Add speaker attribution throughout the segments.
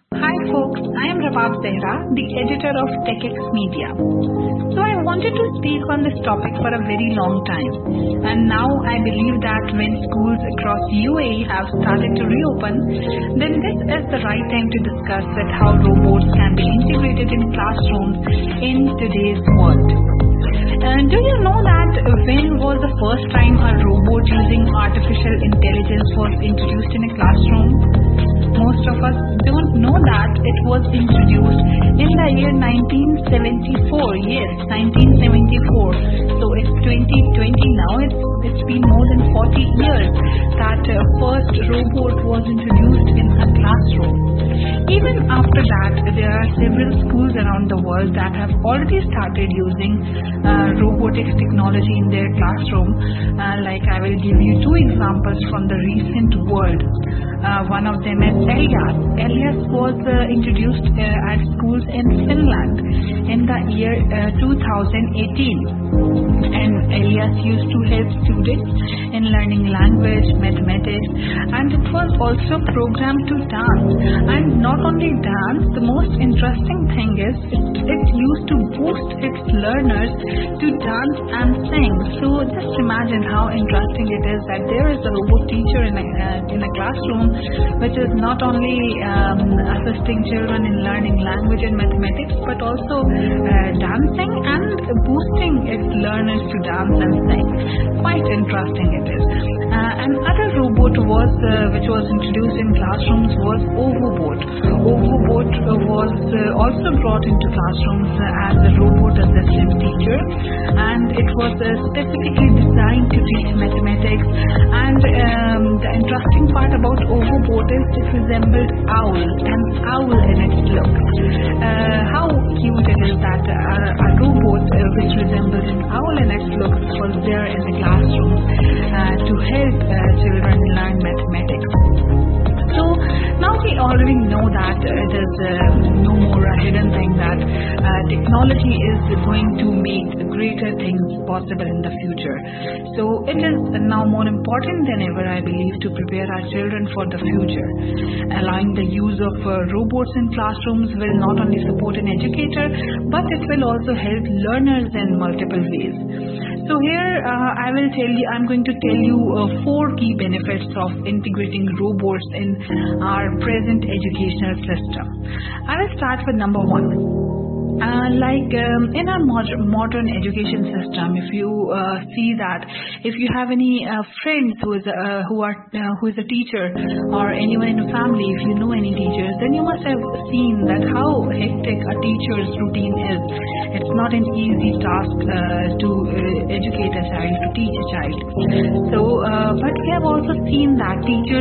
Speaker 1: Hi folks, I am Rabab Zehra, the editor of TechX Media. So I wanted to speak on this topic for a very long time, and now I believe that when schools across UAE have started to reopen, then this is the right time to discuss that how robots can be integrated in classrooms in today's world. Do you know that when was the first time a robot using artificial intelligence was introduced in a classroom? Most of us don't know that it was introduced in the year 1974. Yes, 1974. So it's 2020 now. It's been more than 40 years that first robot was introduced in a classroom. Even after that, there are several schools around the world that have already started using robotics technology in their classroom. Like I will give you two examples from the recent world. One of them is Elias. Elias was introduced at schools in Finland in the year 2018. And Elias used to help students in learning language, mathematics, and it was also programmed to dance. And not only dance, the most interesting thing is it used to boost its learners to dance and sing. So just imagine how interesting it is that there is a robot teacher in a classroom which is not only assisting children in learning language and mathematics, but also dancing and boosting its learners to dance and sing. Quite interesting it is. Another robot which was introduced in classrooms was OvoBot. OvoBot was also brought into classrooms as a robot assistant teacher, and it was specifically designed to teach mathematics. And the interesting part about OvoBot is it resembled an owl in its look. How cute it is that a robot which resembles an owl in its look was there in the classroom to help children learn mathematics. So now we already know that it is no more a hidden thing that technology is going to make greater things possible in the future. So it is now more important than ever, I believe, to prepare our children for the future. Allowing the use of robots in classrooms will not only support an educator, but it will also help learners in multiple ways. So here I'm going to tell you 4 key benefits of integrating robots in our present educational system. I will start with number 1. In our modern education system, if you see that if you have any friends who is a teacher or anyone in the family, if you know any teachers, then you must have seen that how hectic a teacher's routine is. It's not an easy task to educate a child, to teach a child. So, but we have also seen that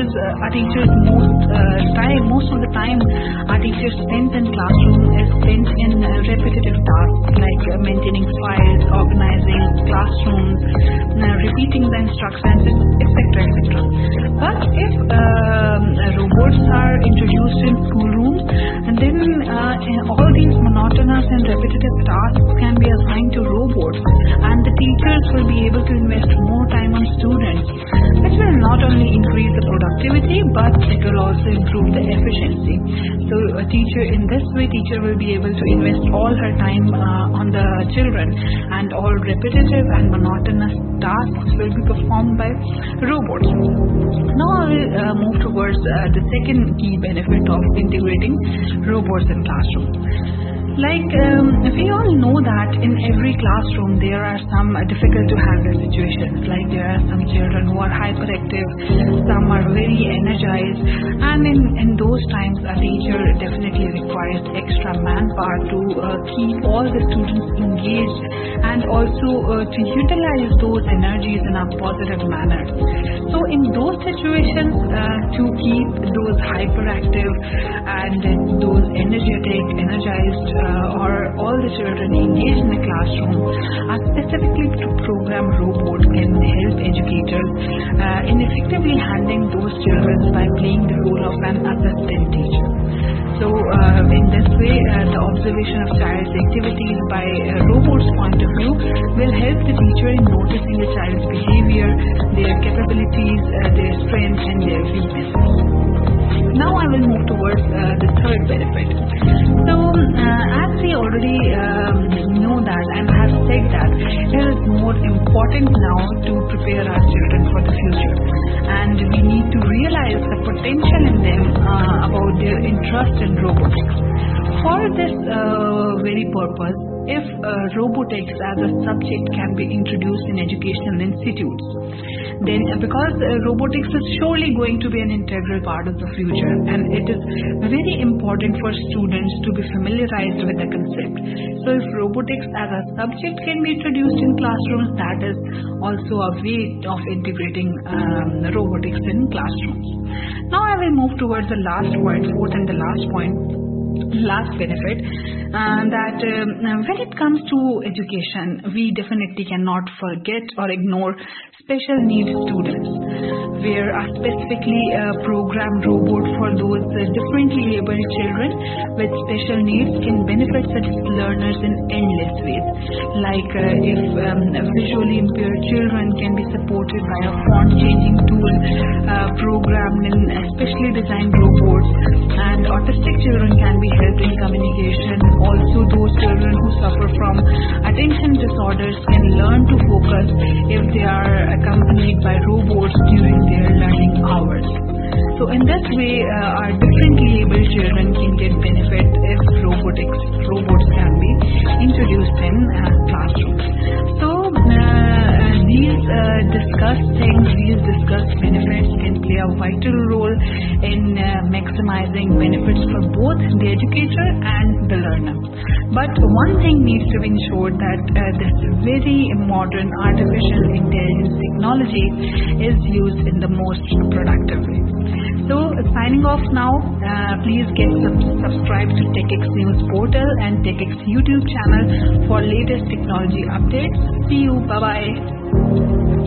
Speaker 1: most of the time our teachers spend in classroom is spent in repetitive tasks like maintaining files, organizing classrooms, repeating the instructions, etc., etc. But if robots are introduced in schoolrooms, and then all these monotonous and repetitive tasks can be assigned to robots, and the teachers will be able to invest more time on students, which will not only increase the productivity, but it will also improve the efficiency. So teacher will be able to invest all her time on the children, and all repetitive and monotonous tasks will be performed by robots. Now I will move towards the second key benefit of integrating robots in classrooms. We all know that in every classroom there are some difficult to handle situations. Like there are some children who are hyperactive, some are very energized, and in those times a teacher definitely requires extra manpower to keep all the students engaged and also to utilize those energies in a positive manner. So in those situations, to keep those hyperactive and those energized or all the children engaged in the classroom, a specifically programmed robot can help educators in effectively handling those children by playing the role of an assistant teacher. So in this way, the observation of child's activities by a robot's point of view will help the teacher in noticing the child's behavior, their capabilities, their strengths and their weaknesses. Now I will move towards the third third benefit. So as we already know that and have said that it is more important now to prepare our children for the future, and we need to realize the potential in them about their interest in robotics. For this very purpose, if robotics as a subject can be introduced in educational institutes, then because robotics is surely going to be an integral part of the future, and it is very important for students to be familiarized with the concept. So if robotics as a subject can be introduced in classrooms, that is also a way of integrating robotics in classrooms. Now I will move towards the last point, fourth and the last point, last benefit, that when it comes to education, we definitely cannot forget or ignore special needs students, where a specifically programmed robot for those differently abled children with special needs can benefit such learners in endless ways. Like if visually impaired children can be supported by a font changing tool programmed in specially designed robots, and autistic children can be helped in communication. Also, those children who suffer from attention disorders can learn to focus if they are accompanied by robots during their learning hours. So in this way, our differently abled children can get benefit if robots can be introduced in classrooms. So these discussed benefits can play a vital role in maximizing benefits for both the educator and the learner. But one thing needs to be ensured, that this very modern artificial intelligence technology is used in the most productive way. So signing off now, please get subscribed to TechX News portal and TechX YouTube channel for latest technology updates. See you. Bye-bye.